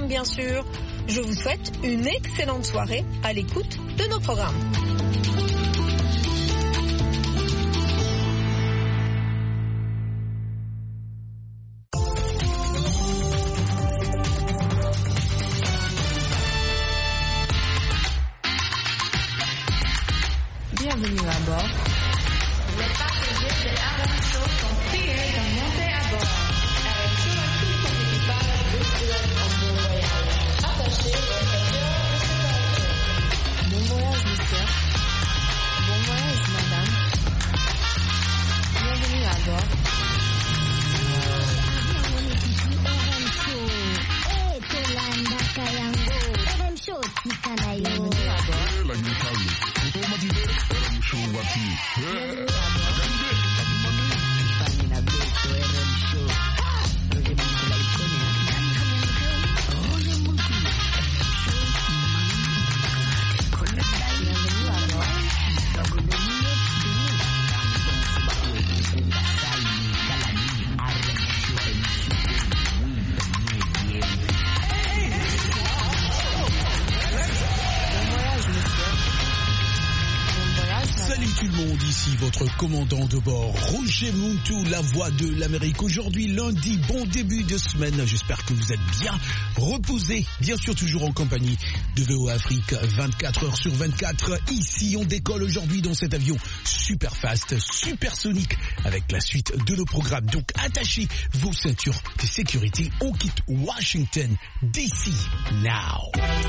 Instagram bien sûr. Je vous souhaite une excellente soirée à l'écoute de nos programmes. Bienvenue à bord. Les passagers de RM Show sont priés de monter à bord. RM Show a tout son équipage vous souhaite un bon voyage. Attachez vos ceintures de sécurité. Bon voyage, monsieur. Bon voyage, madame. Bienvenue à bord. Bienvenue à bord. Ici votre commandant de bord, Roger Muntu, la voix de l'Amérique. Aujourd'hui, lundi, bon début de semaine. J'espère que vous êtes bien reposés. Bien sûr, toujours en compagnie de VOA Afrique, 24 heures sur 24. Ici, on décolle aujourd'hui dans cet avion super fast, supersonique, avec la suite de nos programmes. Donc, attachez vos ceintures de sécurité. On quitte Washington DC now.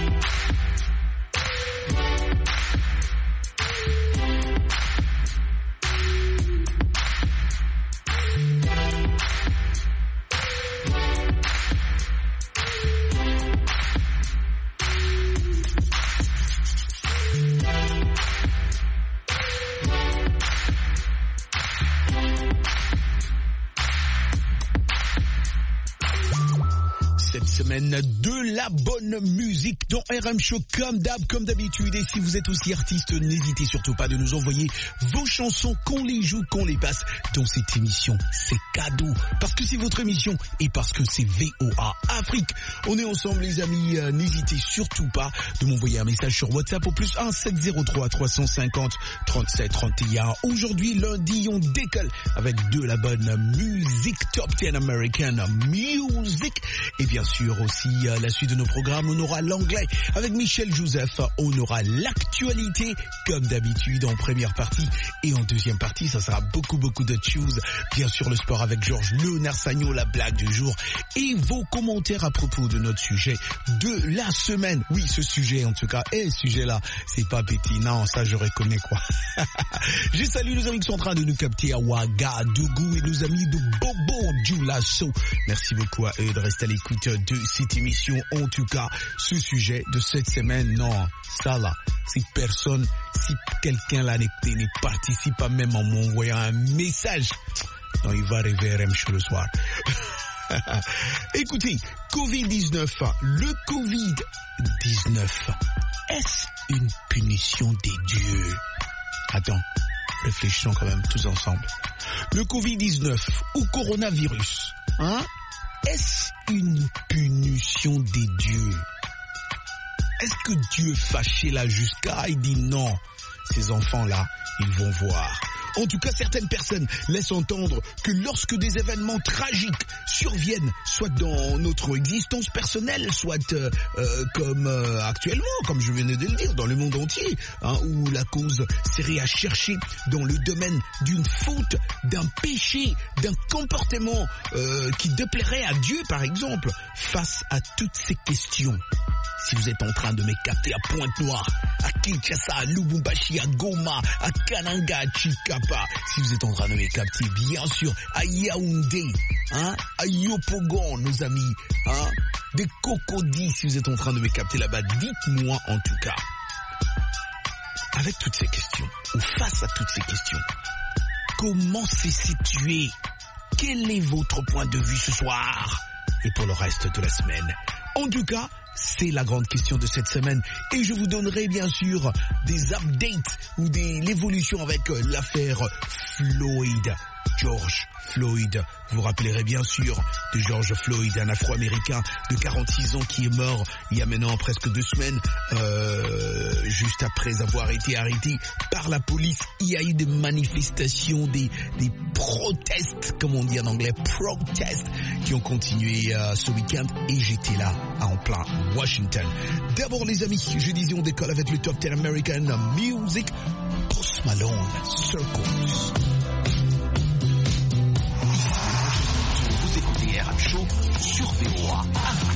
Semaine de la bonne musique dans RM Show comme d'habitude. Et si vous êtes aussi artiste, n'hésitez surtout pas de nous envoyer vos chansons, qu'on les joue, qu'on les passe dans cette émission. C'est cadeau. Parce que c'est votre émission et parce que c'est VOA Afrique. On est ensemble les amis. N'hésitez surtout pas de m'envoyer un message sur WhatsApp au plus 1 703 350 37 31. Aujourd'hui lundi, on décolle avec de la bonne musique, Top 10 American Music. Et bien sûr aussi la suite de nos programmes, on aura l'anglais avec Michel Joseph, on aura l'actualité comme d'habitude en première partie et en deuxième partie ça sera beaucoup de choses, bien sûr le sport avec Georges Léonard Sagnon, la blague du jour et vos commentaires à propos de notre sujet de la semaine. Oui, ce sujet en tout cas, et ce sujet là c'est pas petit, non ça je reconnais quoi. Je salue nos amis qui sont en train de nous capter à Ouagadougou et nos amis de Bobo Dioulasso. Merci beaucoup à eux de rester à l'écoute de cette émission. En tout cas, ce sujet de cette semaine, non, ça là, si quelqu'un là ne participe pas même en m'envoyant un message, non, il va rêver RM Show le soir. Écoutez, Covid-19, le Covid-19, est-ce une punition des dieux? Attends, réfléchissons quand même tous ensemble. Le Covid-19 ou coronavirus, hein? Est-ce une punition des dieux? Est-ce que Dieu fâché là jusqu'à il dit non, ces enfants-là, ils vont voir. En tout cas, certaines personnes laissent entendre que lorsque des événements tragiques surviennent, soit dans notre existence personnelle, soit comme actuellement, comme je venais de le dire, dans le monde entier, hein, où la cause serait à chercher dans le domaine d'une faute, d'un péché, d'un comportement qui déplairait à Dieu, par exemple. Face à toutes ces questions, si vous êtes en train de me capter à Pointe-Noire, à Kinshasa, à Lubumbashi, à Goma, à Kananga, à Chikapa, si vous êtes en train de me capter, bien sûr, à Yaoundé, hein, à Yopougon, nos amis, hein, des Cocody, si vous êtes en train de me capter là-bas, dites-moi en tout cas, avec toutes ces questions, ou face à toutes ces questions, comment c'est situé? Quel est votre point de vue ce soir? Et pour le reste de la semaine? En tout cas, c'est la grande question de cette semaine et je vous donnerai bien sûr des updates ou l'évolution avec l'affaire Floyd George Floyd. Vous vous rappellerez bien sûr de George Floyd, un Afro-Américain de 46 ans qui est mort il y a maintenant presque 2 semaines, juste après avoir été arrêté par la police. Il y a eu des manifestations, des protestes, comme on dit en anglais, protestes, qui ont continué ce week-end et j'étais là en plein Washington. D'abord les amis, je disais on décolle avec le Top 10 American Music. Post Malone, Circles. Vous écoutez RM Show sur VOA Afrique.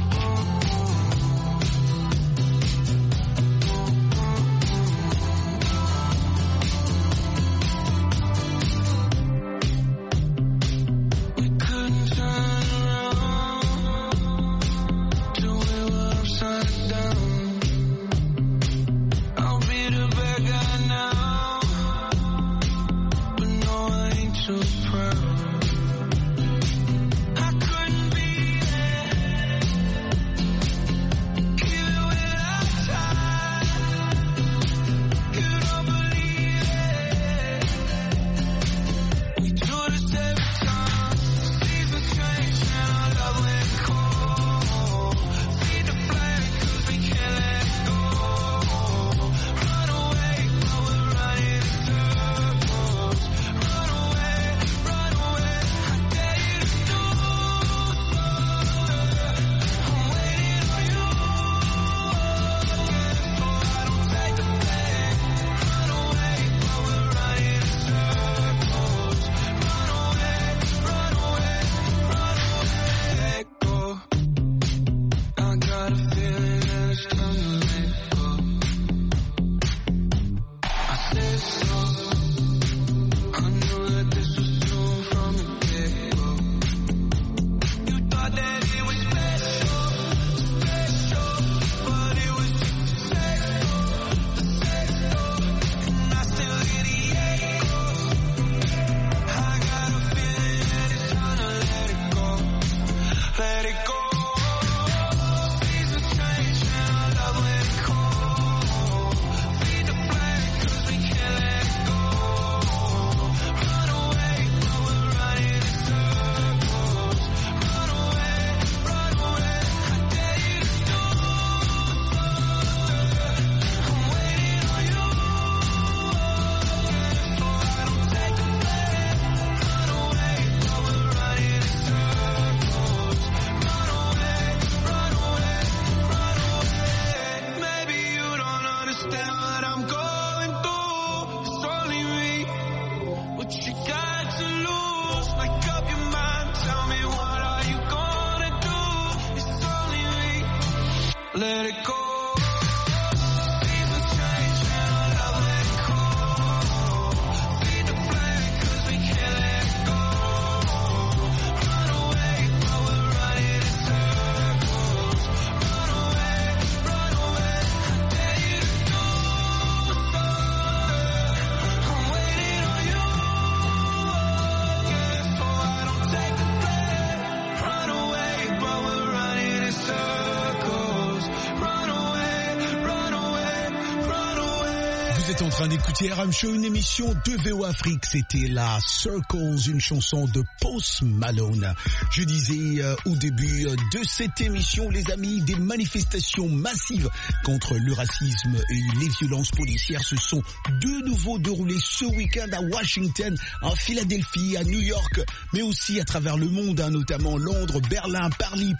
En train d'écouter RM Show, une émission de VOA Afrique. C'était la Circles, une chanson de Post Malone. Je disais au début de cette émission, les amis, des manifestations massives contre le racisme et les violences policières se sont de nouveau déroulées ce week-end à Washington, en Philadelphie, à New York, mais aussi à travers le monde, notamment Londres, Berlin, Paris,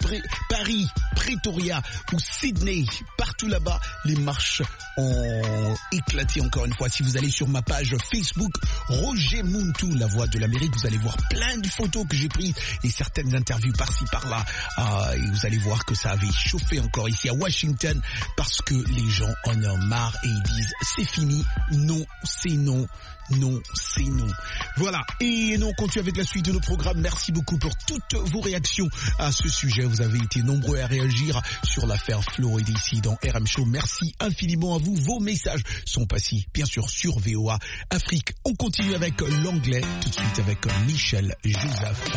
Pretoria ou Sydney. Partout là-bas, les marches ont éclaté encore une fois. Si vous allez sur ma page Facebook, Roger Muntu, la voix de l'Amérique, vous allez voir plein de photos que j'ai prises et certaines interviews par-ci par-là. Et vous allez voir que ça avait chauffé encore ici à Washington parce que les gens en ont marre et ils disent c'est fini, non, c'est non. Non, c'est non. Voilà. Et nous, on continue avec la suite de nos programmes. Merci beaucoup pour toutes vos réactions à ce sujet. Vous avez été nombreux à réagir sur l'affaire Floyd ici dans RM Show. Merci infiniment à vous. Vos messages sont passés, bien sûr, sur VOA Afrique. On continue avec l'anglais tout de suite avec Michel Joseph.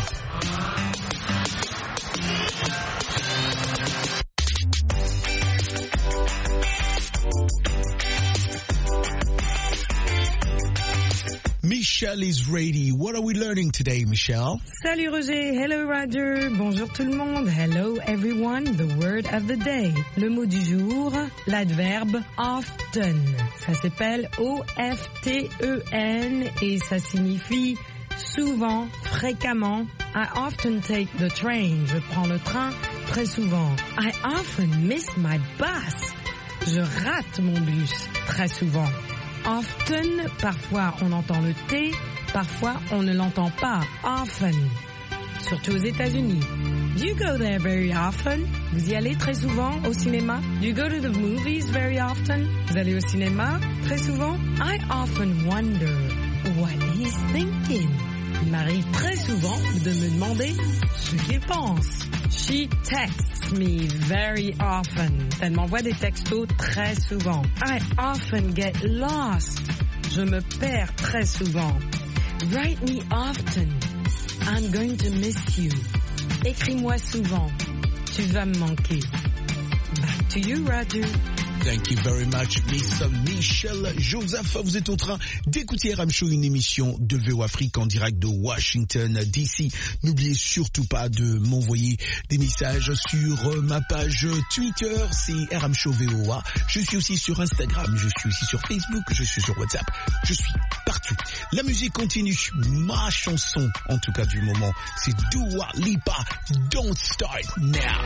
Michel Michelle is ready. What are we learning today, Michelle? Salut Roger, hello Roger, bonjour tout le monde, hello everyone, the word of the day. Le mot du jour, l'adverbe often. Ça s'appelle O-F-T-E-N et ça signifie souvent, fréquemment. I often take the train. Je prends le train très souvent. I often miss my bus. Je rate mon bus très souvent. Often, parfois on entend le T, parfois on ne l'entend pas. Often, surtout aux États-Unis. Do you go there very often? Vous y allez très souvent au cinéma? Do you go to the movies very often? Vous allez au cinéma très souvent? I often wonder what he's thinking. Il m'arrive très souvent de me demander ce qu'il pense. She texts me very often. Elle m'envoie des textos très souvent. I often get lost. Je me perds très souvent. Write me often. I'm going to miss you. Écris-moi souvent. Tu vas me manquer. Back to you, Roger. Thank you very much, Miss Michelle Joseph. Vous êtes en train d'écouter RM Show, une émission de VO Afrique en direct de Washington DC. N'oubliez surtout pas de m'envoyer des messages sur ma page Twitter, c'est RM Show VOA. Je suis aussi sur Instagram, je suis aussi sur Facebook, je suis sur WhatsApp. Je suis partout. La musique continue. Ma chanson, en tout cas du moment, c'est Dua Lipa, Don't Start Now.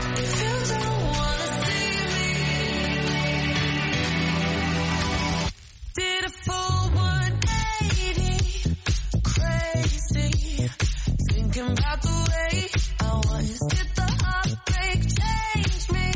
Did a full 180, crazy, thinking about the way I was. Did the heartbreak change me?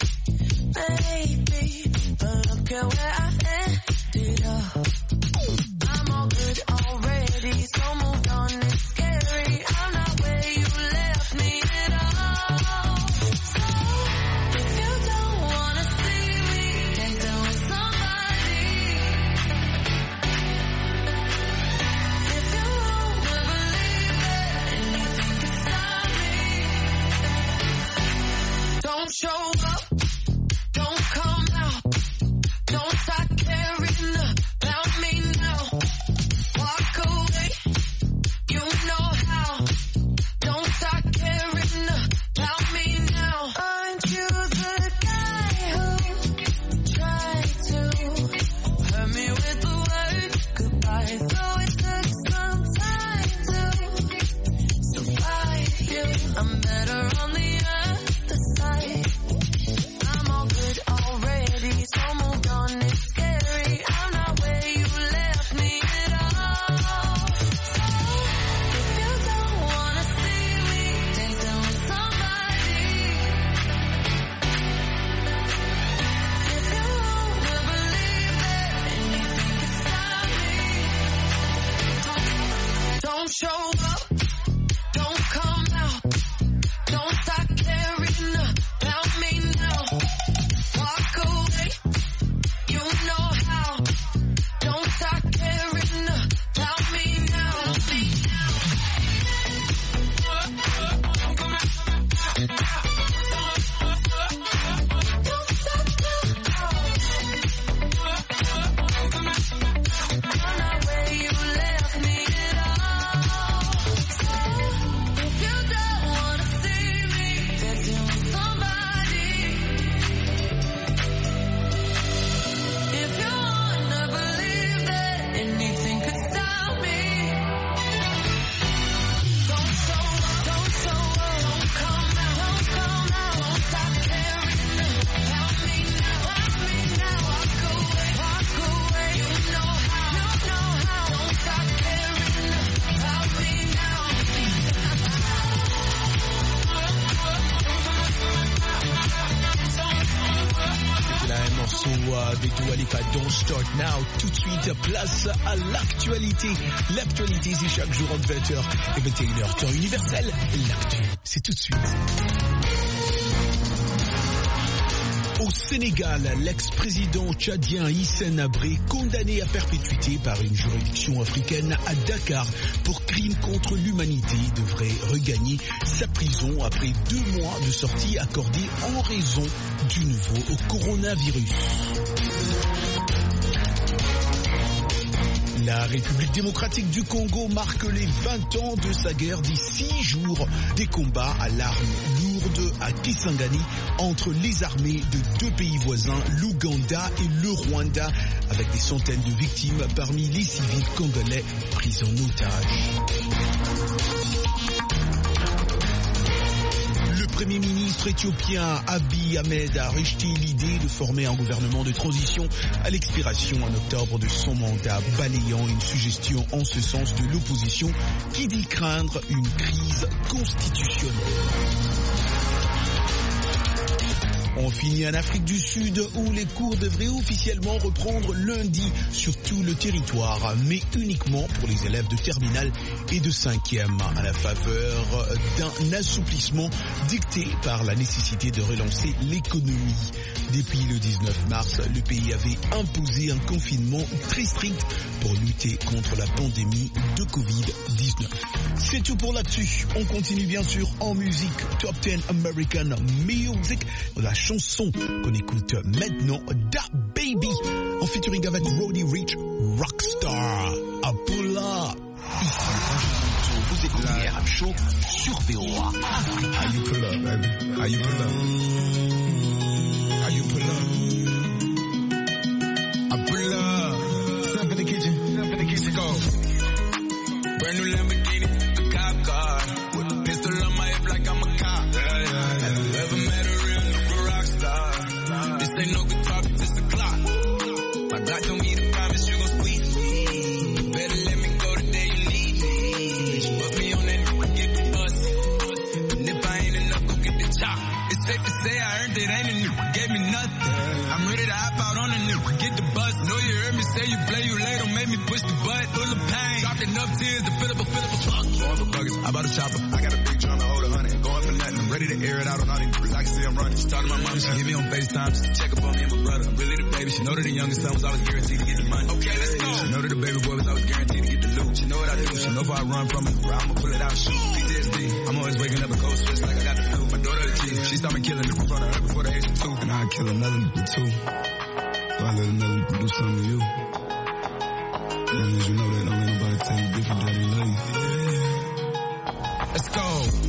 Maybe, but look at where I ended up. I'm all good already, so moved on, it's scary. I'm not where you left me at all. So, if you don't wanna see me, take down with somebody. If you wanna believe it, anything can stop me. Don't show up, don't come out, don't start caring about me now. Walk away, you know how. Don't start caring about me now. Aren't you the guy who tried to hurt me with the word goodbye? Though it took some time to survive you, I'm better on the other side. I'm all good already, so moved on, it's scary. I'm not where you left me at all. So, if you don't wanna see me, take down with somebody. If you wanna believe it, anything can stop me. Don't show up, don't come out, don't start caring about me now. Walk away, you know how. Don't start caring about me now. I'm not where you left me at all. So, if you don't wanna see me, take it with somebody. If you wanna believe that anything could stop me. Don't show up, don't come out, don't stop caring about me now, walk away, you know how, don't stop caring about me now. Là, un morceau de Dua Lipa, Don't Start Now. Tout de suite, place à l'actualité. L'actualité, c'est chaque jour entre 20h et 21h. Temps universel, l'actu, c'est tout de suite. Au Sénégal, l'ex-président tchadien Hissène Habré, condamné à perpétuité par une juridiction africaine à Dakar pour crimes contre l'humanité, devrait regagner sa prison après 2 mois de sortie accordée en raison du nouveau coronavirus. La République démocratique du Congo marque les 20 ans de sa guerre des 6 jours des combats à l'arme lourde à Kisangani entre les armées de 2 pays voisins, l'Ouganda et le Rwanda, avec des centaines de victimes parmi les civils congolais pris en otage. Le Premier ministre éthiopien Abiy Ahmed a rejeté l'idée de former un gouvernement de transition à l'expiration en octobre de son mandat, balayant une suggestion en ce sens de l'opposition qui dit craindre une crise constitutionnelle. On finit en Afrique du Sud où les cours devraient officiellement reprendre lundi sur tout le territoire, mais uniquement pour les élèves de terminale et de 5e, à la faveur d'un assouplissement dicté par la nécessité de relancer l'économie. Depuis le 19 mars, le pays avait imposé un confinement très strict pour lutter contre la pandémie de Covid-19. C'est tout pour là-dessus. On continue bien sûr en musique. Top 10 American Music. La chanson qu'on écoute maintenant, Da Baby, en featuring avec Roddy Ricch, Rockstar. Apula. Ici, vous écoutez Rap Show sur VOA. How you pull up, baby? How you pull up? How you pull up? I pull up. Step in the kitchen. Step in the kitchen. Let's go. Brand new Lamborghini, a cop car. With a pistol on my hip like I'm a cop. Have you ever met a real nigga rock star? This ain't no guitar, but this a clock. My God told me to promise you gon' squeeze me. You better let me go the day you leave me. She put me on that nigga, get the bus. And if I ain't enough, go get the chop. It's safe to say I earned it, ain't a nigga gave me nothing. I'm ready to hop out on a nigga, get the bus. Know you heard me say you play, you late, don't make me push the butt. Full of pain, dropped enough tears to fill up a fuck. Going for buggers, I bought a chopper. I got a big drum to hold 100. Going for nothing, I'm ready to air it out on all these niggas. I can see I'm running. She talked to my mom, she hit me on FaceTime just to check up on me and my brother. I'm really the baby. She know that the youngest son was always guaranteed to get the money. Okay, let's go. She know that the baby boy was always guaranteed to get the loot. She know what I do. She know if I run from it, I'ma pull it out, shoot. PTSD. I'm always waking up a cold sweats like I got the flu. My daughter the G. She saw me killing in front of her before the age of 2. And I'd kill another nigga too. So I let another nigga do something to you. As long as you know that, don't let nobody tell you different that they love you. Let's go.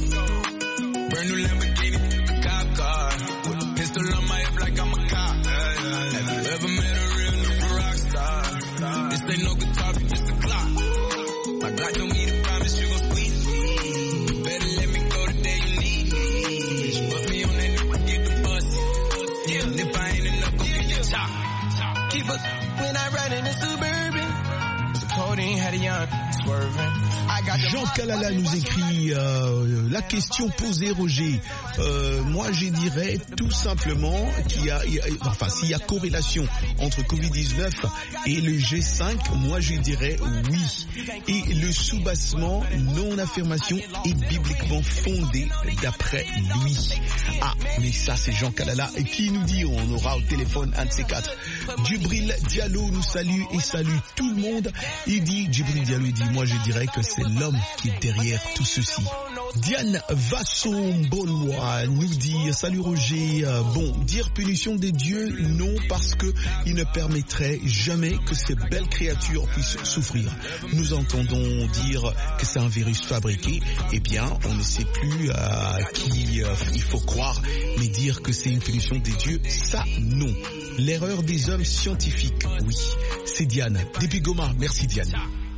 Brand new Lamborghini, a cop car. With a pistol on my hip like I'm a cop. Have you ever met a real nigga rock star? This ain't no guitar, but this a clock. My God told me to promise you gon' squeeze me. You better let me go the day you leave me. She put me on that nigga, get the bus. Yeah, and if I ain't enough, go get your chop. Keep us when I ride in the Suburban. Codeine had a young swerving. Jean Kalala nous écrit la question posée, Roger. Moi, je dirais tout simplement qu'il y a, s'il y a corrélation entre Covid-19 et le G5, moi je dirais oui. Et le soubassement, non-affirmation est bibliquement fondé d'après lui. Ah, mais ça c'est Jean Kalala qui nous dit, on aura au téléphone un de ces quatre. Djibril Diallo nous salue et salue tout le monde. Il dit, Djibril Diallo, il dit, moi je dirais que c'est l'homme qui est derrière tout ceci. Diane Vasson-Bollois nous dit, salut Roger, bon, dire punition des dieux, non, parce que il ne permettrait jamais que ces belles créatures puissent souffrir. Nous entendons dire que c'est un virus fabriqué, eh bien, on ne sait plus qui il faut croire, mais dire que c'est une punition des dieux, ça, non. L'erreur des hommes scientifiques, oui. C'est Diane, depuis Goma, merci Diane.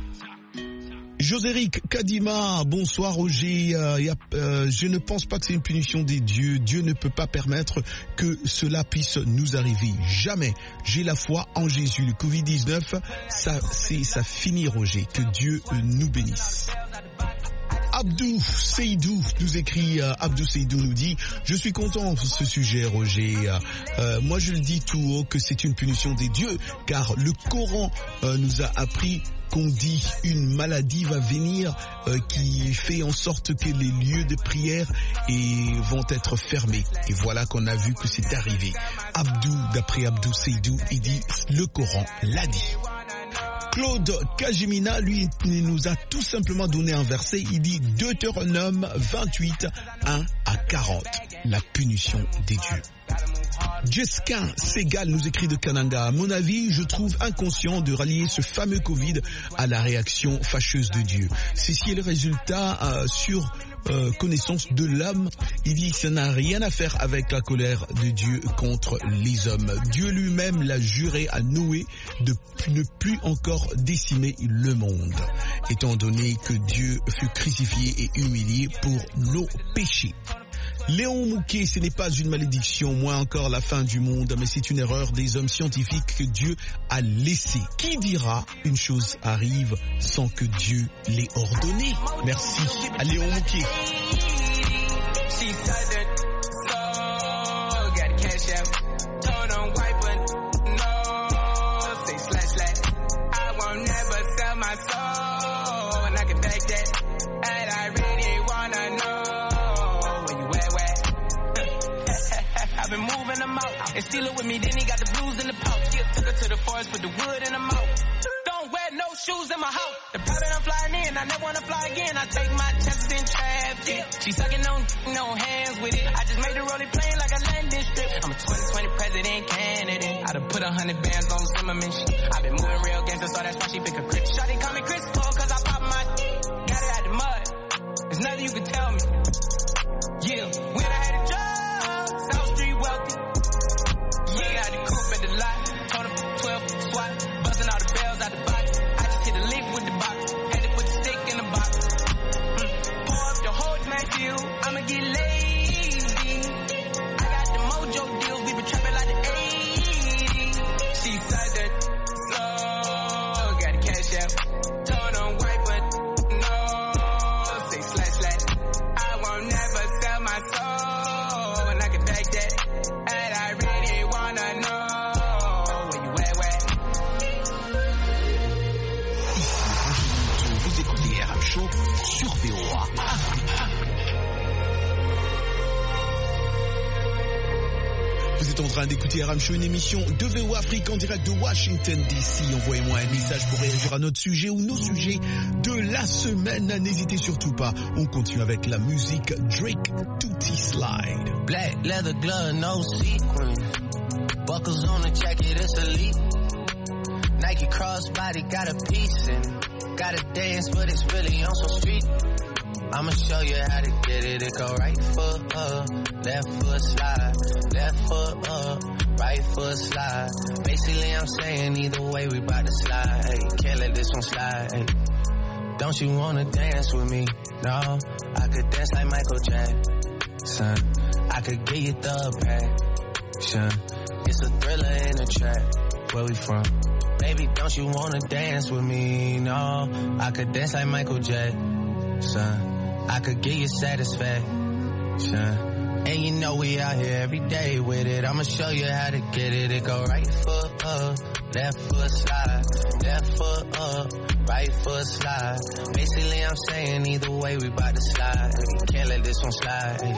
Joséric Kadima, bonsoir Roger, je ne pense pas que c'est une punition des dieux, Dieu ne peut pas permettre que cela puisse nous arriver, jamais. J'ai la foi en Jésus, le Covid-19, ça finit Roger, que Dieu nous bénisse. Abdou Seydou nous écrit, Abdou Seydou nous dit, je suis content de ce sujet Roger, moi je le dis tout haut que c'est une punition des dieux, car le Coran nous a appris qu'on dit une maladie va venir qui fait en sorte que les lieux de prière vont être fermés. Et voilà qu'on a vu que c'est arrivé. Abdou, d'après Abdou Seydou, il dit le Coran l'a dit. Claude Kajimina, lui, nous a tout simplement donné un verset. Il dit Deutéronome 28, 1 à 40. La punition des dieux. Jessica Segal nous écrit de Kananga. À mon avis, je trouve inconscient de rallier ce fameux Covid à la réaction fâcheuse de Dieu. Ceci est le résultat sur connaissance de l'homme. Il dit que ça n'a rien à faire avec la colère de Dieu contre les hommes. Dieu lui-même l'a juré à Noé de ne plus encore décimer le monde, étant donné que Dieu fut crucifié et humilié pour nos péchés. Léon Mouquet, ce n'est pas une malédiction, moins encore la fin du monde, mais c'est une erreur des hommes scientifiques que Dieu a laissée. Qui dira une chose arrive sans que Dieu l'ait ordonné? Merci à Léon Mouquet. And steal it with me, then he got the blues in the pouch. Yeah, took her to the forest, put the wood in the mouth. Don't wear no shoes in my house. The private I'm flying in, I never wanna fly again. I take my chances in traffic. She sucking on, no hands with it. I just made the rolling plane like a landing strip. I'm a 2020 president candidate. I done put 100 bands on Zimmerman shit. I been moving real gangster, so that's why she pick a crib. Shawty call me Chris Paul, cause I pop my got it out the mud. There's nothing you can tell me. Yeah, when I had a job, South Street wealthy. Yeah, I had the coupe at the lot, told him 12 SWAT, busting all the bells out the box. I just hit the leaf with the box, had to put the stick in the box. Pour up the whole man deal, I'ma get lazy. I got the mojo deals, we been trapping like the 80s. She said that slow, got the cash out, told him white but no, say slash slash. I won't never sell my soul, and I can take that. And I really wanna know where you at. Vous écoutez RM Show sur VOA. Vous êtes en train d'écouter RM Show, une émission de VOA Afrique en direct de Washington DC. Envoyez-moi un message pour réagir à notre sujet ou nos sujets de la semaine. N'hésitez surtout pas. On continue avec la musique Drake Tutti Slide. Black leather glove, no sequin. Buckles on the jacket, it's elite. Nike crossbody got a piece in. Gotta dance, but it's really on some street. I'ma show you how to get it. It go right foot up, left foot slide, left foot up, right foot slide. Basically, I'm saying either way we bout to slide. Hey, can't let this one slide. Hey. Don't you wanna dance with me? No, I could dance like Michael Jackson. I could get you the passion. It's a thriller in a track. Where we from? Baby, don't you wanna dance with me? No, I could dance like Michael Jackson. I could give you satisfaction. And you know we out here every day with it. I'ma show you how to get it. It go right foot up, left foot slide, left foot up, right foot slide. Basically I'm saying either way we bout to slide. Can't let this one slide.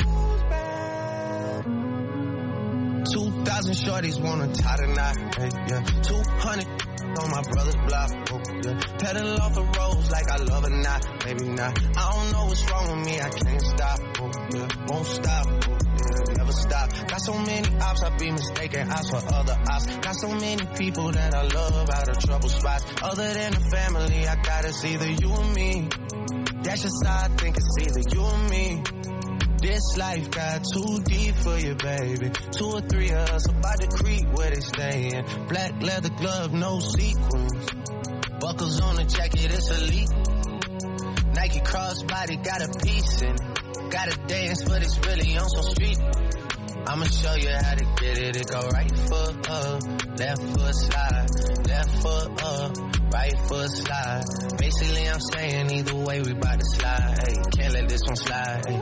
2,000 shorties wanna tie the knot. Hey, yeah. 200 on my brother's block. Oh, yeah. Pedal off the roads like I love or not. Maybe not. I don't know what's wrong with me. I can't stop. Oh, yeah. Won't stop. Oh, yeah. Never stop. Got so many ops, I be mistaken ops for other ops. Got so many people that I love out of trouble spots. Other than the family, I got it's either you or me. That's just how I think it's either you or me. This life got too deep for you, baby. 2 or 3 of us about to creep where they stayin'. Black leather glove, no sequins. Buckles on the jacket, it's elite. Nike crossbody got a piece in it. Gotta dance, but it's really on some street. I'ma show you how to get it. It go right foot up, left foot slide, left foot up, right foot slide. Basically I'm saying either way we bout to slide. Hey, can't let this one slide. Hey.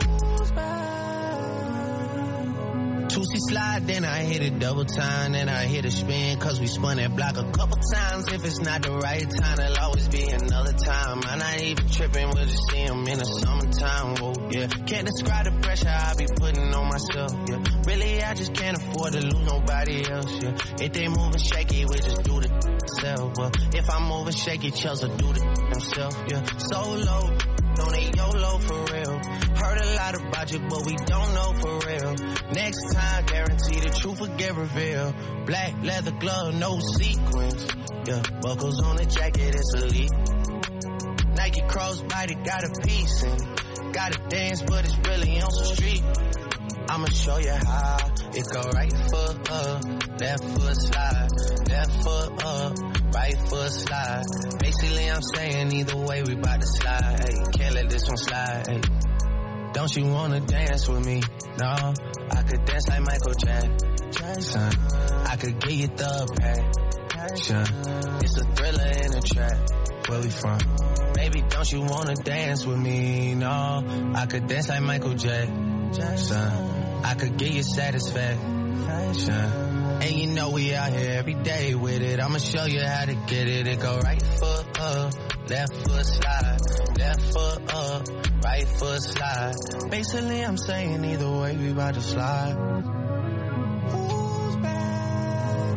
Tootsie slide, then I hit it double time, then I hit a spin, cause we spun that block a couple times. If it's not the right time, there'll always be another time. I'm not even tripping, we'll just see them in the summertime, whoa, yeah. Can't describe the pressure I be putting on myself, yeah. Really, I just can't afford to lose nobody else, yeah. If they moving shaky, we just do the self, if I'm moving shaky, Chelsea do the himself, yeah. Solo, on a YOLO for real. Heard a lot about you, but we don't know for real. Next time, guarantee the truth will get revealed. Black leather glove, no sequins. Yeah, buckles on the jacket, it's elite. Nike crossbody got a piece in. Gotta dance, but it's really on some street. I'ma show you how. It go right foot up, left foot slide. Left foot up, right foot slide. Basically, I'm saying either way, we bout to slide. Hey, can't let this one slide. Hey. Don't you wanna dance with me? No, I could dance like Michael Jackson. I could get you the passion. It's a thriller in a trap. Where we from? Baby, don't you wanna dance with me? No, I could dance like Michael Jackson. I could get you satisfaction. And you know we out here every day with it. I'ma show you how to get it. It go right foot up, left foot slide. Left foot up, right foot slide. Basically, I'm saying either way, we about to slide. Who's bad?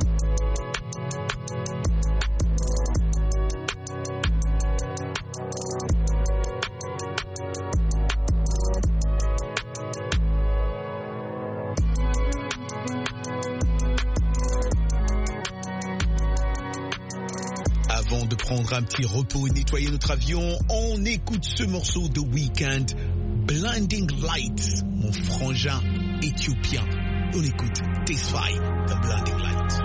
Avant de prendre un petit repos et nettoyer notre avion, on écoute ce morceau de Weeknd, Blinding Lights, mon frangin éthiopien. On écoute Tesfaye, The Blinding Lights.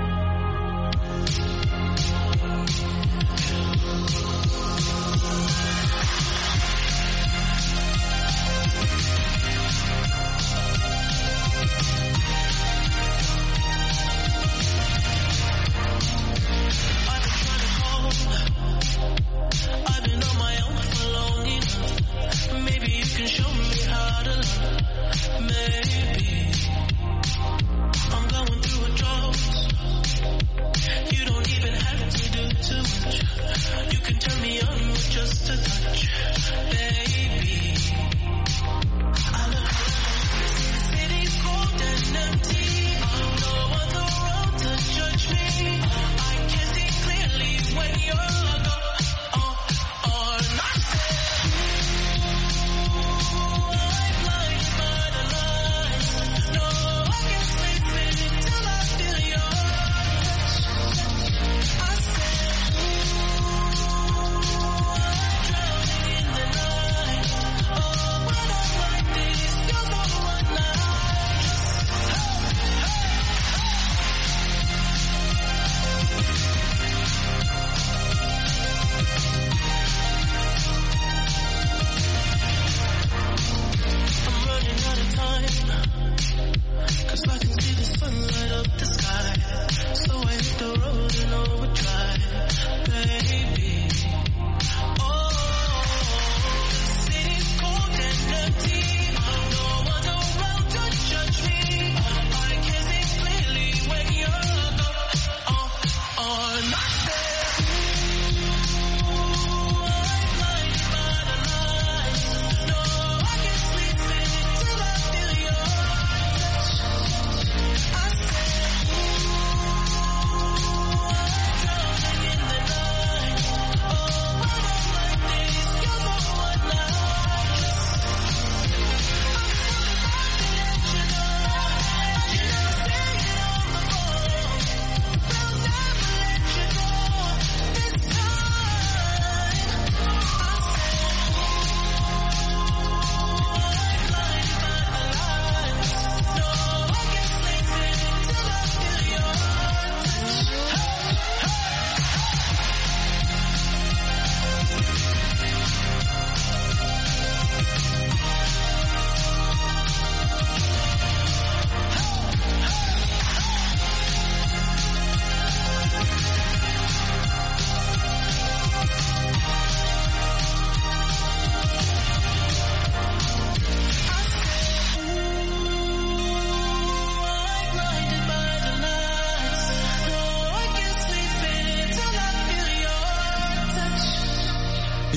I've been on my own for long enough. Maybe you can show me how to love. Maybe I'm going through a drought.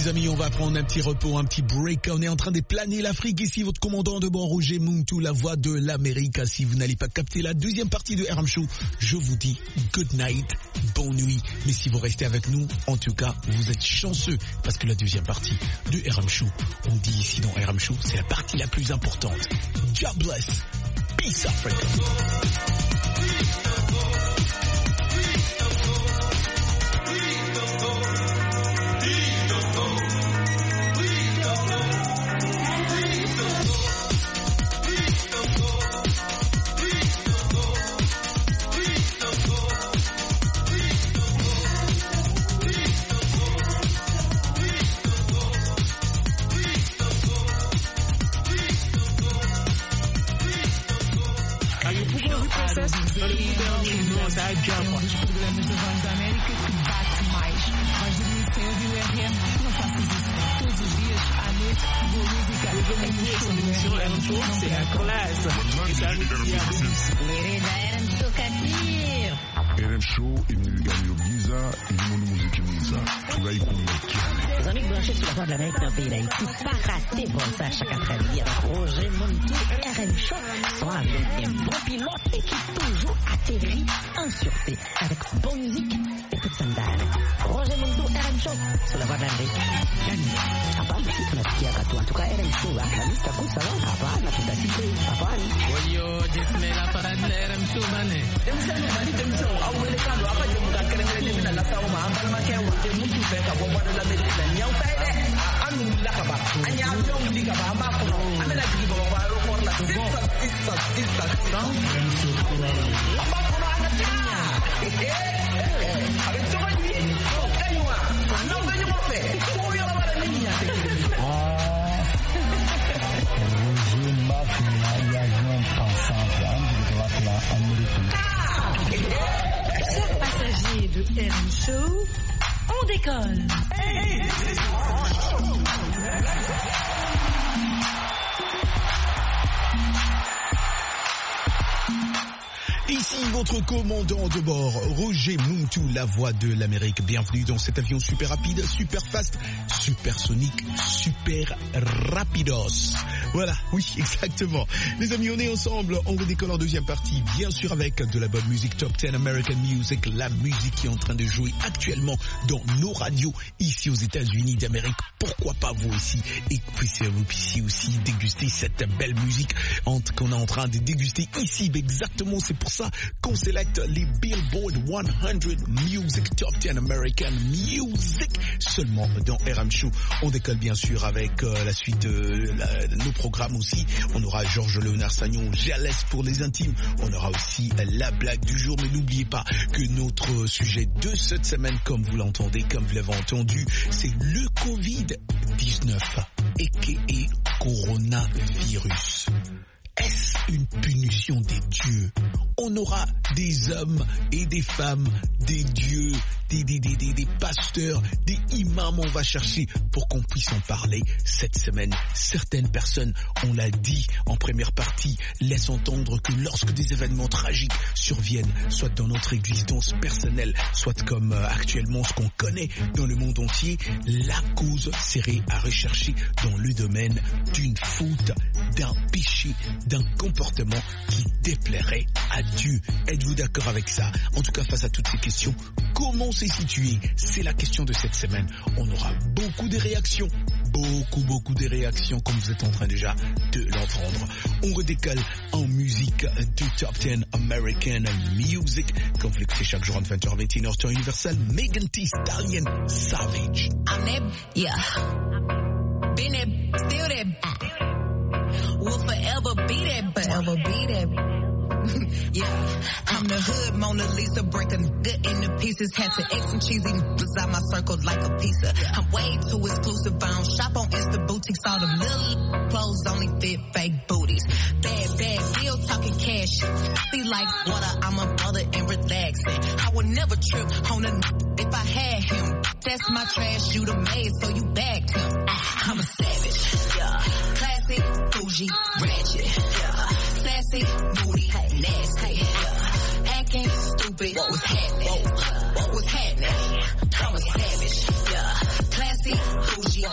Les amis, on va prendre un petit repos, un petit break. On est en train de planer l'Afrique. Ici, votre commandant de bord, Roger Muntu, la voix de l'Amérique. Si vous n'allez pas capter la deuxième partie de RM Show, je vous dis good night, bonne nuit. Mais si vous restez avec nous, en tout cas, vous êtes chanceux. Parce que la deuxième partie de RM Show, on dit ici dans RM Show, c'est la partie la plus importante. God bless. Peace Africa. Os programas da Voz da América que bate mais. Vais dormir sem ouvir o RM? Não faças isso. Todos os dias, à noite, boa música. RM Show, c'est la classe. RM Show imeliganyo giza ilimono muziki mwiza tunaikuletea. Les amis branchés sur la Voix de l'Amérique dans le pays d'Haïti, pas rater bon ça chaque après-midi avec Roger Muntu, RM Show, sont avec un bon pilote et qui toujours atterrit en sûreté avec bonne musique et toute sandale. Roger Muntu, RM Show, sur la Voix de l'Amérique. Hapana, tunasikia katu, en tout cas RM Show, la lista kusa wa, hapana, tutasikia, hapana. Oyo, jismela para RM Show, mane. Chers passagers de RM Show, on décolle. Ici votre commandant de bord, Roger Muntu, la voix de l'Amérique. Bienvenue dans cet avion super rapide, super fast, supersonique, super rapidos. Voilà, oui, exactement. Les amis, on est ensemble, on redécolle en deuxième partie, bien sûr avec de la bonne musique, Top 10 American Music, la musique qui est en train de jouer actuellement dans nos radios ici aux États-Unis d'Amérique. Pourquoi pas vous aussi, et puissiez-vous aussi déguster cette belle musique qu'on est en train de déguster ici. Exactement, c'est pour ça qu'on sélecte les Billboard 100 Music Top 10 American Music seulement dans RM Show. On décolle bien sûr avec la suite de nos programmes aussi. On aura Georges Léonard Sagnon, Jealous pour les intimes. On aura aussi la blague du jour. Mais n'oubliez pas que notre sujet de cette semaine, comme vous l'entendez, comme vous l'avez entendu, c'est le Covid-19, a.k.a. coronavirus. Est-ce une punition des dieux? On aura des hommes et des femmes, des dieux, des pasteurs, des imams, on va chercher pour qu'on puisse en parler cette semaine. Certaines personnes, on l'a dit en première partie, laissent entendre que lorsque des événements tragiques surviennent, soit dans notre existence personnelle, soit comme actuellement ce qu'on connaît dans le monde entier, la cause serait à rechercher dans le domaine d'une faute, d'un péché, d'un comportement qui déplairait à Dieu. Êtes-vous d'accord avec ça? En tout cas, face à toutes ces questions, comment s'est situé? C'est la question de cette semaine. On aura beaucoup de réactions. Beaucoup de réactions, comme vous êtes en train déjà de l'entendre. On redécolle en musique du Top 10 American Music. Comme vous l'écoutez chaque jour en 20h, 21h, temps universel. Megan Thee Stallion, Savage. I'm that, yeah. Been that, still that. Will forever be that. Yeah, I'm the hood Mona Lisa, break a nigga into pieces. Had to X some cheesy niggas out my circle like a pizza. I'm way too exclusive, I don't shop on Insta boutiques. All them little clothes only fit fake booties. Bad bill talking cash. See like water, I'm a mother and relaxing. I would never trip on a if I had him. That's my trash, you the maid, so you bagged him. I'm a savage, yeah. Classy, bougie, ratchet, yeah. Sassy, moody, nasty, yeah. Acting stupid, what was happening? What was happening? I'm a savage, yeah. Classy, bougie,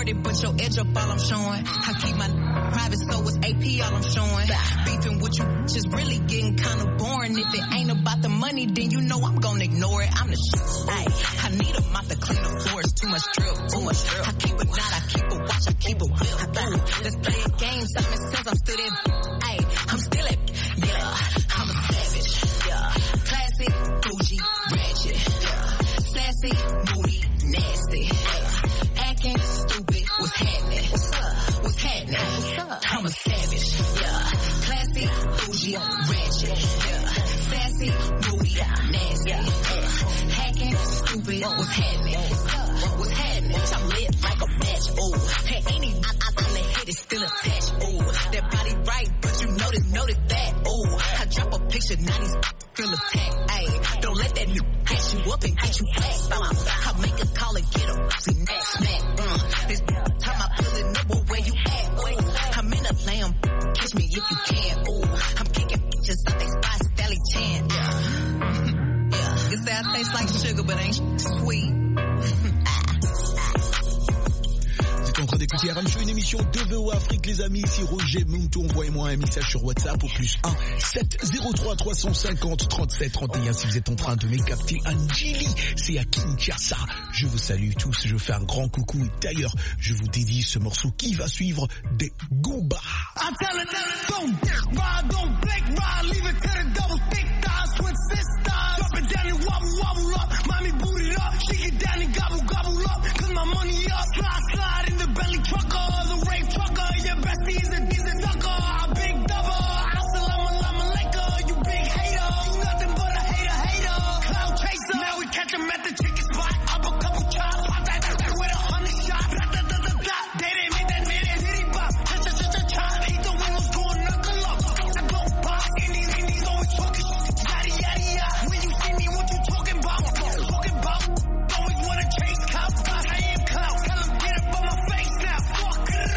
recorded, but your edge up all I'm showing. I keep my private, so it's AP all I'm showing. Beefing with you just really getting kind of boring. If it ain't about the money, then you know I'm gonna ignore it. I'm the shit. I need a mop to clean the floors. Too much drip, too much drip. I keep a knot, I keep a watch, I keep a whip. Let's play a game, something since I'm still in. I'm still at, yeah, I'm a savage, yeah. Classy, bougie, ratchet, yeah. Sassy, moody, nasty, yeah. Acting stupid, what's happening? What's happening? I'm a savage, yeah. Classy, bougie, ratchet, yeah. Sassy, moody, nasty, yeah. Hacking, stupid, what's happening? What's happening? I'm lit like a match, ooh. Hey, any, I hit it still attached, ooh. That body right, but you notice that, ooh. I drop a picture, 90s, feel attacked, ayy. Don't let that catch you up and get you back. I make a call and get a pussy neck smack, This time I pull it up, where you at, ooh. I'm in a lamb, catch me if you can, ooh. I'm kicking bitches out they spots, Dally Chan, yeah. This ass tastes like sugar, but ain't sweet. En train d'écouter RM Show, une émission de VO Afrique, les amis. Ici Roger Munto, envoyez-moi un message sur WhatsApp au plus 1 703 350 37 31 si vous êtes en train de me capter. Anjili, c'est à Kinshasa. Je vous salue tous, je fais un grand coucou. D'ailleurs, je vous dédie ce morceau qui va suivre des Gooba. I tell it, don't ride, don't blink, ride, leave it to the double thick thighs, twin sisters. Drop it down and wobble up, mommy boot it up, shake it down and gobble up, cause my money up, slide in the belly trucker, the rape trucker, your bestie is a ducker, big double, assalamu alaikum, you big hater, you nothing but a hater, cloud chaser, now we catch him at the chicken spot, up a couple chops, pop that with 100 shots, they didn't make that hitty bop, cha-cha-cha-cha, he the one who's going knuckle up, I don't pop, Indies always talking, yada yada yada, when you see me, what you talking about, always wanna chase cops, I am clout, tell him get up on my face now, fuck it.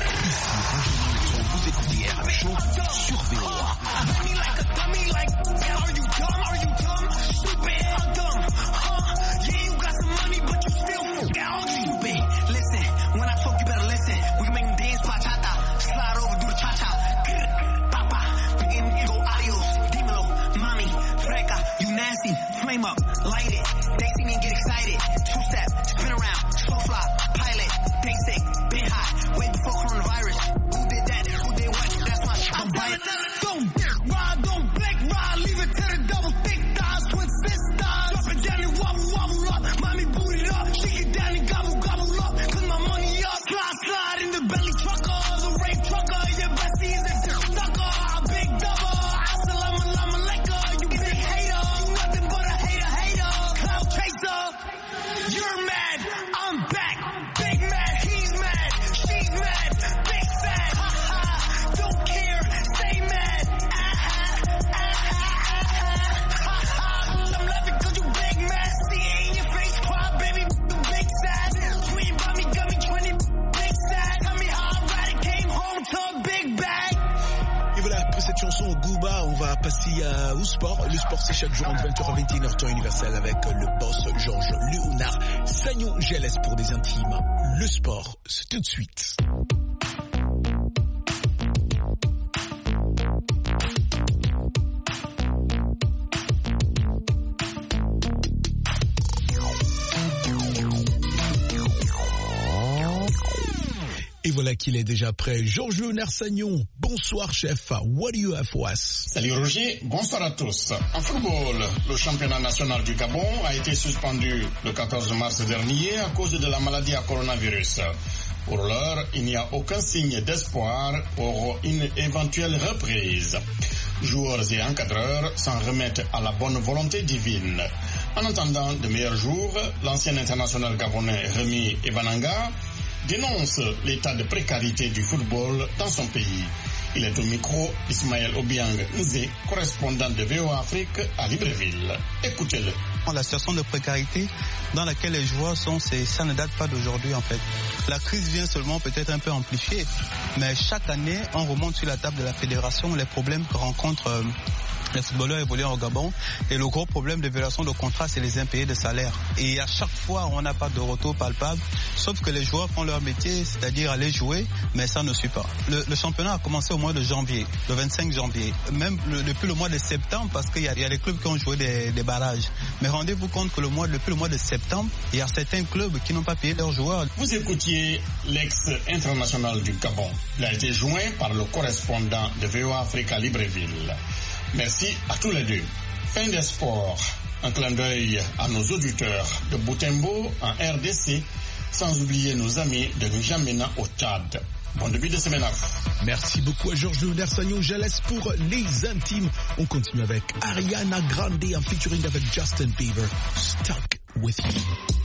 Vous écoutez RM Show sur VOA. Me like a dummy, like, yeah, are you dumb, stupid, dumb, yeah, you got some money, but you still stupid, listen, when I talk, you better listen, we can make them dance, bachata, slide over, do the cha-cha, papa, go adios, dímelo, mami, freca, you nasty, flame up, light it, they see me and get excited, two-step, spin around, slow fly, pilot, they sick, been hot, way before coronavirus, who did that, who did what, that's my I'm bite. Don't ride, don't blink, ride, leave it to the double thick thighs, twin sisters, drop it down and wobble up, mommy boot it up, shake it down and gobble up, cause my money up, slide in the belly trucker, the rape trucker, your bestie is a sucker, big double, assalamu alaikum, you big hater, you nothing but a hater, cloud chaser, you're mad, I'm back, big mad, he's mad, she's mad, big sad, don't care, stay mad, I'm laughing cause you big mad, see it in your face, cry baby, you big sad, twin by me, got me 20, big sad, tell me how I ride it, came home to a big bag. Et voilà, pour cette chanson Gooba, on va passer au sport. Le sport, c'est chaque jour entre 20h à 21h temps universel avec le boss Georges Léonard Sagnon Gélès pour des intimes. Le sport, c'est tout de suite. Et voilà qu'il est déjà prêt. Georges Léonard Sagnon, bonsoir chef. What do you have for us? Salut Roger, bonsoir à tous. En football, le championnat national du Gabon a été suspendu le 14 mars dernier à cause de la maladie à coronavirus. Pour l'heure, il n'y a aucun signe d'espoir pour une éventuelle reprise. Joueurs et encadreurs s'en remettent à la bonne volonté divine. En attendant de meilleurs jours, l'ancien international gabonais Rémi Ebananga dénonce l'état de précarité du football dans son pays. Il est au micro d'Ismaël Obiang Nzé, correspondant de VOA Afrique à Libreville. Écoutez-le. La situation de précarité dans laquelle les joueurs sont, ça ne date pas d'aujourd'hui en fait. La crise vient seulement peut-être un peu amplifiée, mais chaque année on remonte sur la table de la fédération les problèmes que rencontrent les footballeurs évoluant au Gabon, et le gros problème de violation de contrat, c'est les impayés de salaire. Et à chaque fois, on n'a pas de retour palpable, sauf que les joueurs font leur leur métier, c'est-à-dire aller jouer, mais ça ne suit pas. Le championnat a commencé au mois de janvier, le 25 janvier, même depuis le mois de septembre, parce qu'il y a des clubs qui ont joué des barrages. Mais rendez-vous compte que depuis le mois de septembre, il y a certains clubs qui n'ont pas payé leurs joueurs. Vous écoutiez l'ex-international du Gabon. Il a été joint par le correspondant de VOA Africa Libreville. Merci à tous les deux. Fin des sports. Un clin d'œil à nos auditeurs de Butembo en RDC, sans oublier nos amis de N'Djamena au Tchad. Bon début de semaine à vous. Merci beaucoup à Georges Leonard-Sagnon. Je laisse pour les intimes. On continue avec Ariana Grande en featuring avec Justin Bieber. Stuck with you.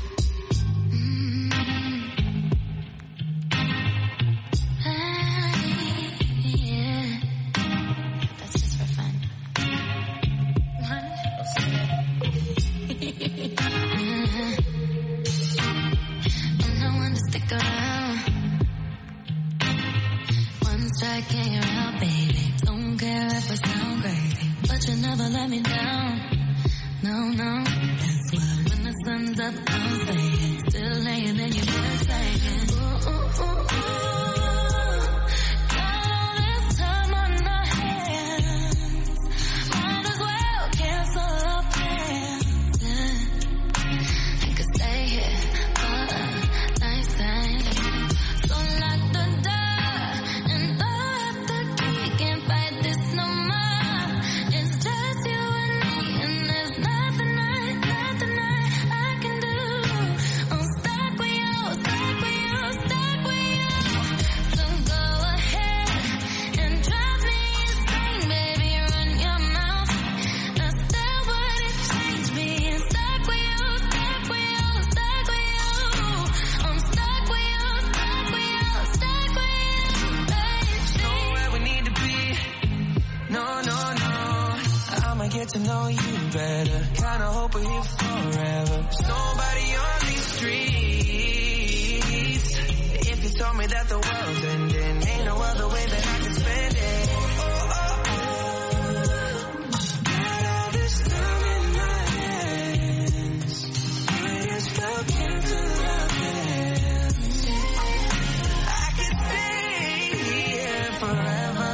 To know you better, kinda hope we're here forever. There's nobody on these streets. If you told me that the world's ending, ain't no other way that I can spend it. Got all this time in my hands, I just fell into love. I could stay here forever.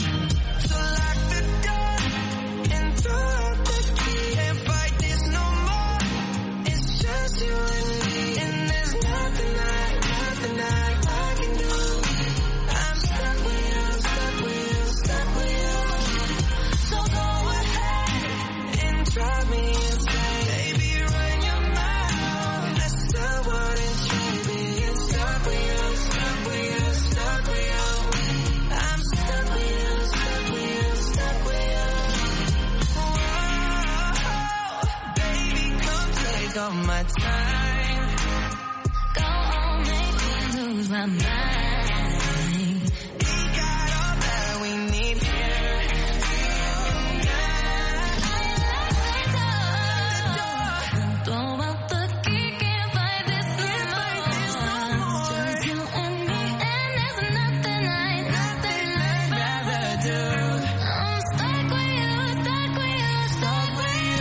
On my time, go on, make me lose my mind. We got all that we need here. Throw out the key, can't fight this no more. Just you and me, and there's nothing I'd rather do. I'm stuck with you, stuck with you, stuck with you.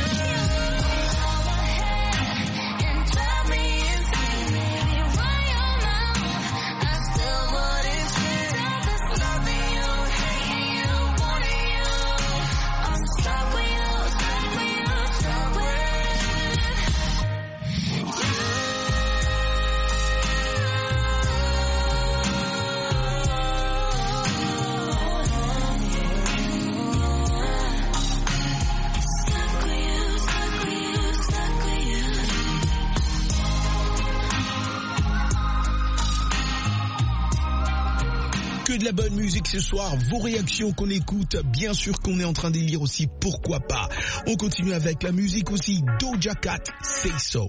Que de la bonne musique ce soir, vos réactions qu'on écoute, bien sûr qu'on est en train d'élire aussi, pourquoi pas. On continue avec la musique aussi, Doja Cat, Say So.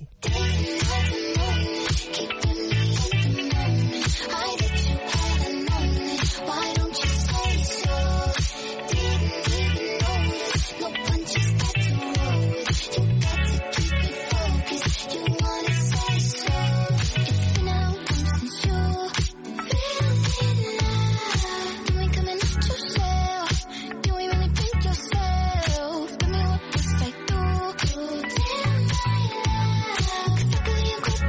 Give me what this fake do.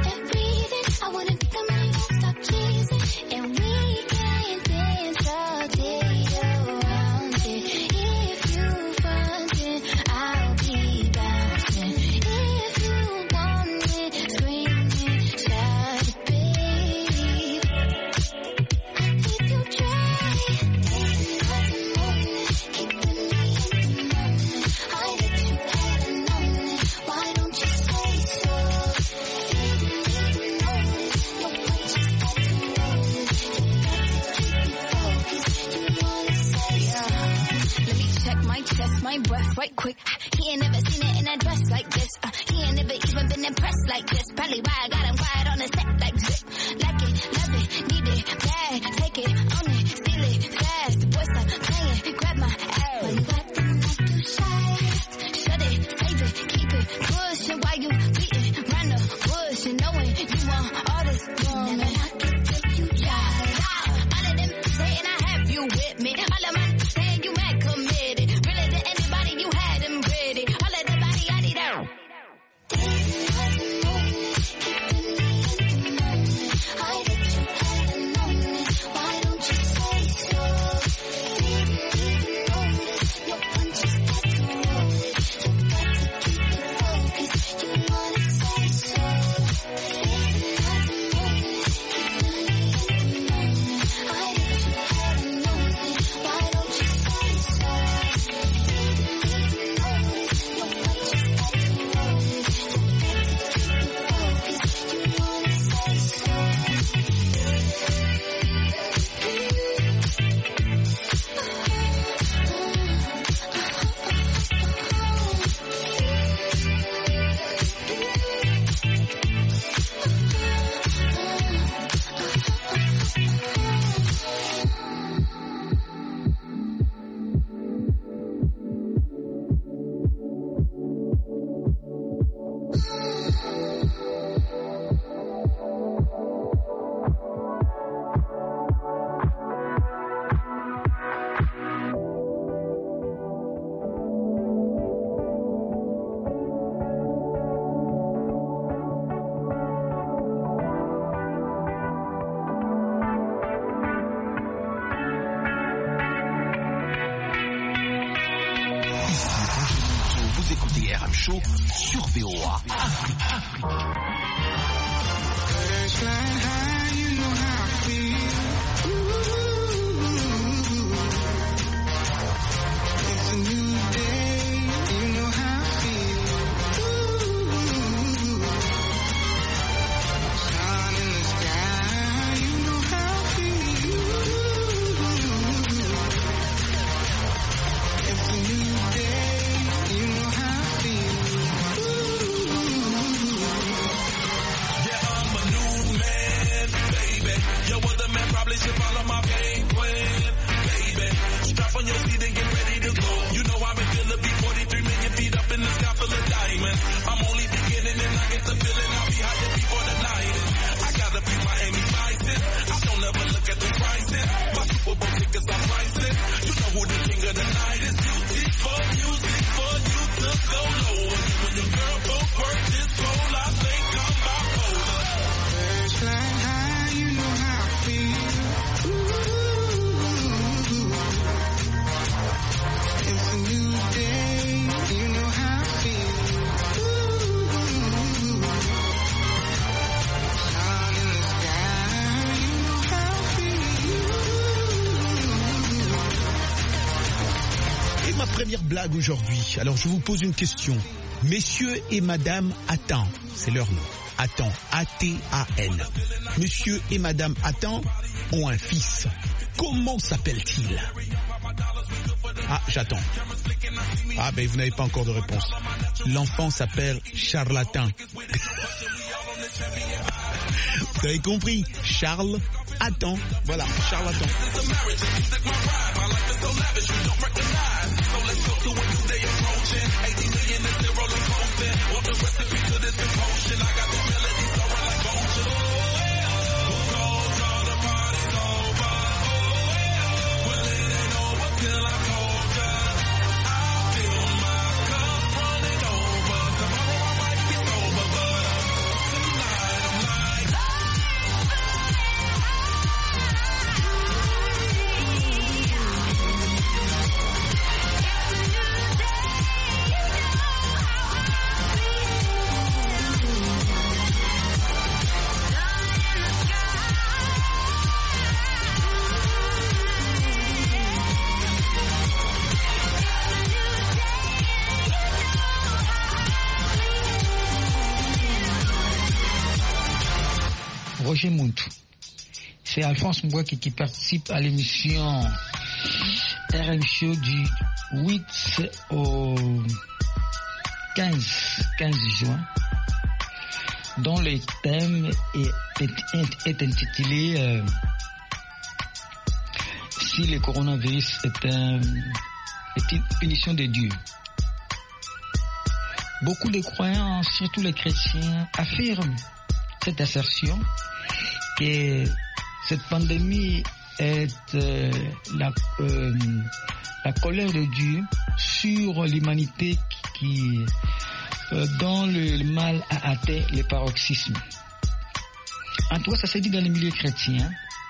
guess my breath right quick. He ain't never seen it in a dress like this. He ain't never even been impressed like this. Probably why I got him quiet on the set like zip. Like it, love it, need it, bad. Take it, own it, steal it, fast. The boy stop playing, grab my ass. Why you acting like you shy? Shut it, save it, keep it, pushing while you beating round the bush and knowing you want all this woman. Never knock it till you try. All of them saying I have you with me. All of my saying you mad committed. Really to anybody you had them ready. All of the body I need out. Vous écoutez RM Show sur VOA. Blague aujourd'hui. Alors je vous pose une question. Messieurs et Madame Attan, c'est leur nom. Attan, A-T-A-N. Monsieur et Madame Attan ont un fils. Comment s'appelle-t-il? Ah, j'attends. Ah, ben vous n'avez pas encore de réponse. L'enfant s'appelle Charlatan. Vous avez compris? Charles Attan. Voilà, Charlatan. Roger Muntu. C'est Alphonse Mbouaki qui participe à l'émission RM Show du 8 au 15 juin, dont le thème est intitulé Si le coronavirus est une punition de Dieu. Beaucoup de croyants, surtout les chrétiens, affirment cette assertion que cette pandémie est la colère de Dieu sur l'humanité dont le mal a atteint les paroxysmes. En tout cas, ça se dit dans les milieux chrétiens.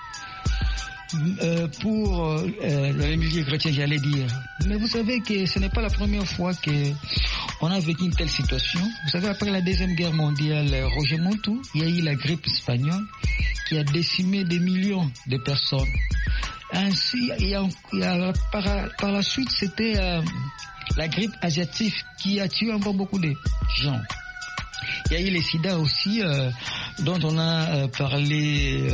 Pour les milieux chrétiens, j'allais dire. Mais vous savez que ce n'est pas la première fois qu'on a vécu une telle situation. Vous savez, après la Deuxième Guerre mondiale, Roger Montou, il y a eu la grippe espagnole qui a décimé des millions de personnes. Ainsi, par la suite, c'était la grippe asiatique qui a tué encore beaucoup de gens. Il y a eu le sida aussi, dont on a parlé,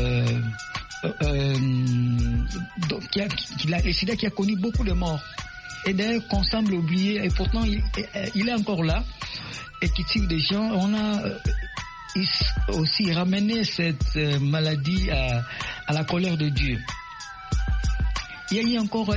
le sida qui a connu beaucoup de morts. Et d'ailleurs, qu'on semble oublier, et pourtant il est encore là, et qui tue des gens. On a aussi ramené cette maladie à la colère de Dieu. Il y a eu encore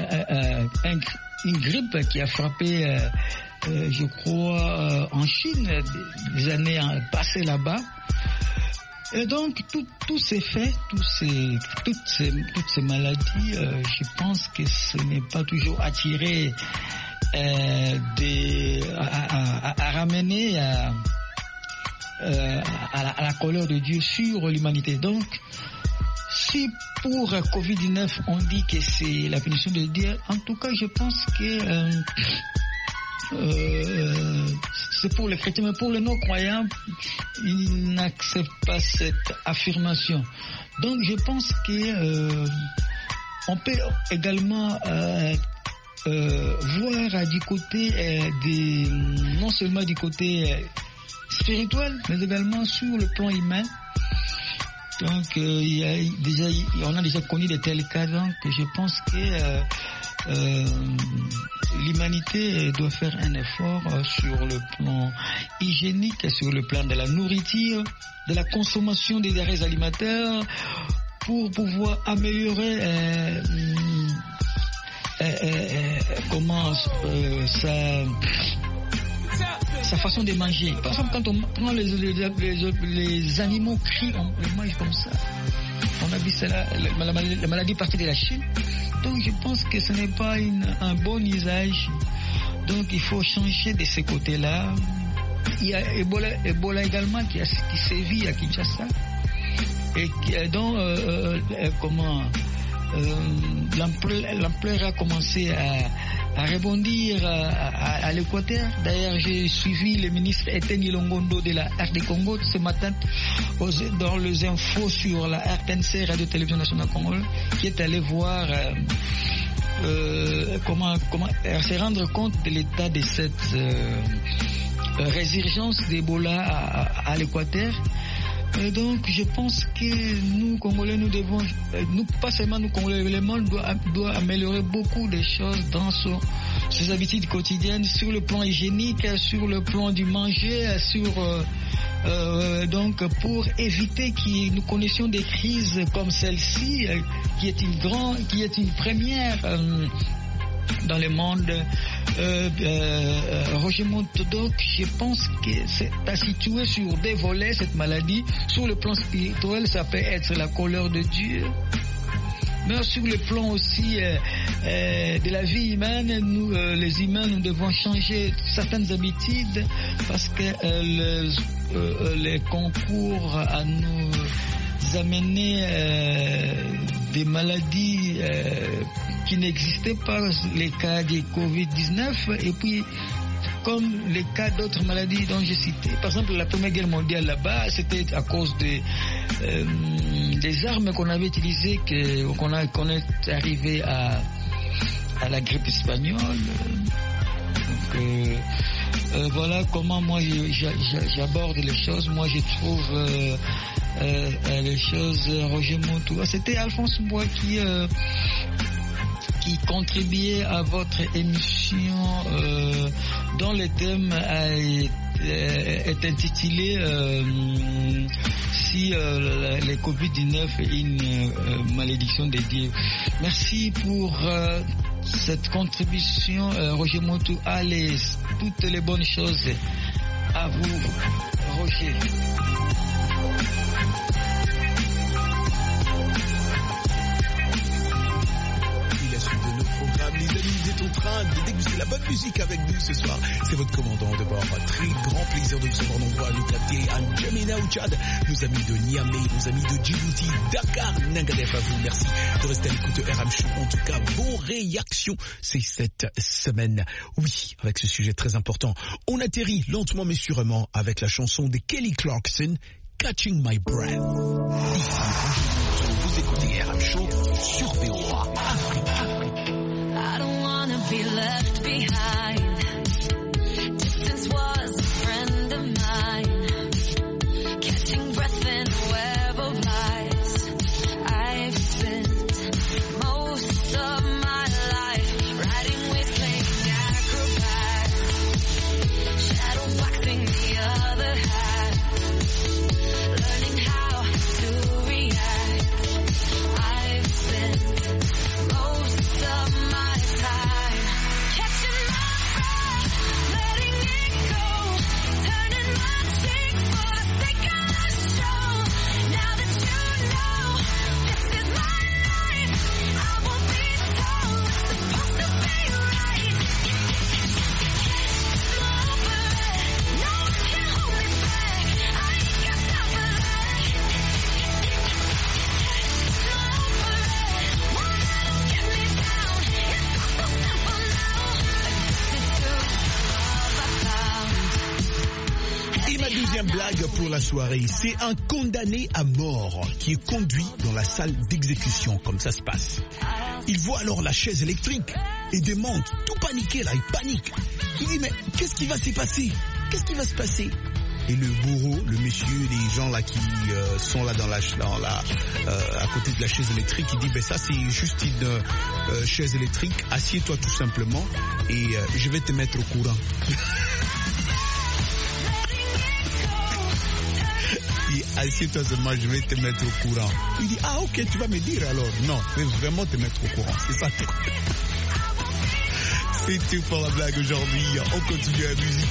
une grippe qui a frappé, je crois, en Chine, des années passées là-bas. Et donc, tous ces faits, toutes ces maladies, je pense que ce n'est pas toujours attiré à ramener à la colère de Dieu sur l'humanité. Donc, si pour Covid-19 on dit que c'est la punition de Dieu, en tout cas je pense que c'est pour les chrétiens, mais pour les non-croyants, ils n'acceptent pas cette affirmation. Donc je pense que on peut également voir du côté non seulement du côté spirituel, mais également sur le plan humain. Donc on a déjà connu de tels cas, donc je pense que l'humanité doit faire un effort sur le plan hygiénique, sur le plan de la nourriture, de la consommation des denrées alimentaires, pour pouvoir améliorer sa façon de manger. Par exemple, quand on prend les animaux crient, on les mange comme ça. On a vu cela, la maladie partie de la Chine. Donc je pense que ce n'est pas un bon usage. Donc il faut changer de ce côté-là. Il y a Ebola également qui sévit à Kinshasa. Et dont l'ampleur a commencé à rebondir à l'Équateur. D'ailleurs, j'ai suivi le ministre Etienne Ilongondo de la RD Congo ce matin dans les infos sur la RTNC, Radio-Télévision Nationale Congolaise, qui est allé voir comment se rendre compte de l'état de cette résurgence d'Ebola à l'Équateur. Et donc, je pense que nous, Congolais, nous devons, pas seulement nous, Congolais, le monde doit améliorer beaucoup de choses dans ses habitudes quotidiennes, sur le plan hygiénique, sur le plan du manger, donc, pour éviter que nous connaissions des crises comme celle-ci, qui est une première dans le monde. Roger Montodoc, je pense que c'est à situer sur des volets cette maladie. Sur le plan spirituel, ça peut être la colère de Dieu. Mais sur le plan aussi de la vie humaine, nous, les humains, nous devons changer certaines habitudes parce que les concours à nous amener des maladies qui n'existaient pas, les cas de Covid-19, et puis comme les cas d'autres maladies dont j'ai cité. Par exemple, la Première Guerre mondiale là-bas, c'était à cause des armes qu'on avait utilisées qu'on est arrivé à la grippe espagnole. Donc, voilà comment moi j'aborde les choses. Moi je trouve les choses, Roger Montou. C'était Alphonse Bois qui qui contribuait à votre émission dont le thème est intitulé si le Covid-19 est une malédiction de Dieu. Merci pour cette contribution, Roger Montou. Allez, toutes les bonnes choses à vous, Roger. Les amis, vous êtes en train de déguster la bonne musique avec nous ce soir. C'est votre commandant de bord. Très grand plaisir de vous avoir nombreux à nous capter à N'Djamena au Tchad. Nos amis de Niamey, nos amis de Djibouti, Dakar, Nangadef à vous. Merci de rester à l'écoute de RM Show. En tout cas, vos réactions, c'est cette semaine. Oui, avec ce sujet très important. On atterrit lentement mais sûrement avec la chanson de Kelly Clarkson, Catching My Breath. Vous écoutez RM Show sur VOA Afrique. I don't wanna be left behind. Distance was a friend of mine. Catching breath in a web of lies. I've spent most of my life riding with playing acrobats, shadow boxing the other half, learning how to react. I've spent most of my time catching my breath, letting it go, turning my cheek for the sake of the show. Now that you know this is my life, I won't be told it's supposed to be right. Slow for it, no one can hold me back. I ain't got time for that. Slow for it, one that'll get me down. It's all so simple now. Et ma deuxième blague pour la soirée, c'est un condamné à mort qui est conduit dans la salle d'exécution, comme ça se passe. Il voit alors la chaise électrique et demande, tout paniqué là, il panique. Il dit mais qu'est-ce qui va se passer? Qu'est-ce qui va se passer? Et le bourreau, le monsieur, les gens là qui sont là à côté de la chaise électrique, il dit ben ça c'est juste une chaise électrique, assieds-toi tout simplement et je vais te mettre au courant. Et assieds-toi seulement, je vais te mettre au courant. Il dit ah ok, tu vas me dire alors. Non, je vais vraiment te mettre au courant, c'est ça tout. C'est tout pour la blague aujourd'hui, on continue la musique.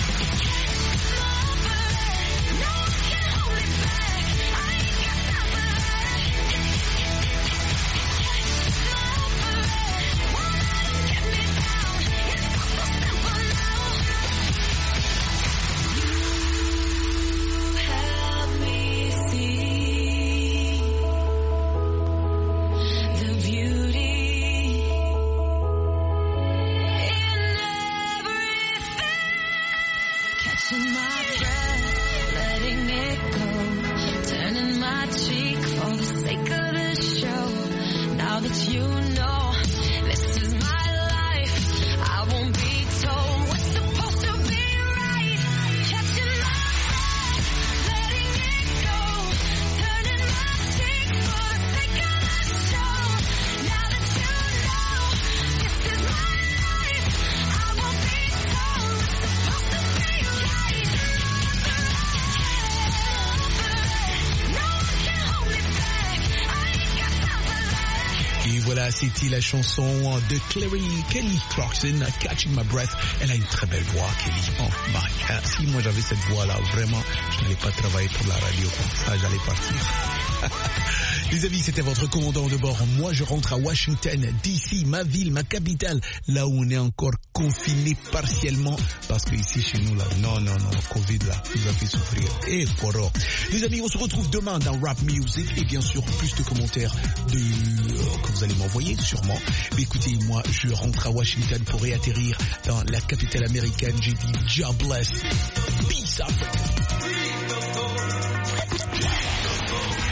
C'était la chanson de Kelly Clarkson, Catching My Breath. Elle a une très belle voix, Kelly. Oh my God. Si moi j'avais cette voix-là, vraiment, je n'allais pas travailler pour la radio. Ça, j'allais partir. Les amis, c'était votre commandant de bord. Moi, je rentre à Washington, D.C., ma ville, ma capitale, là où on est encore confiné partiellement, parce que ici, chez nous, là, non, Covid, là, nous a fait souffrir. Et coro. Les amis, on se retrouve demain dans Rap Music, et bien sûr, plus de commentaires que vous allez m'envoyer, sûrement. Mais écoutez, moi, je rentre à Washington pour réatterrir dans la capitale américaine. J'ai dit, God bless. Peace Africa.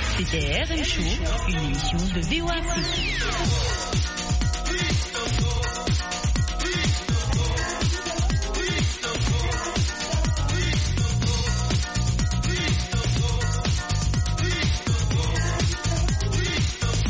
C'était RM Show, une émission de VOA Afrique.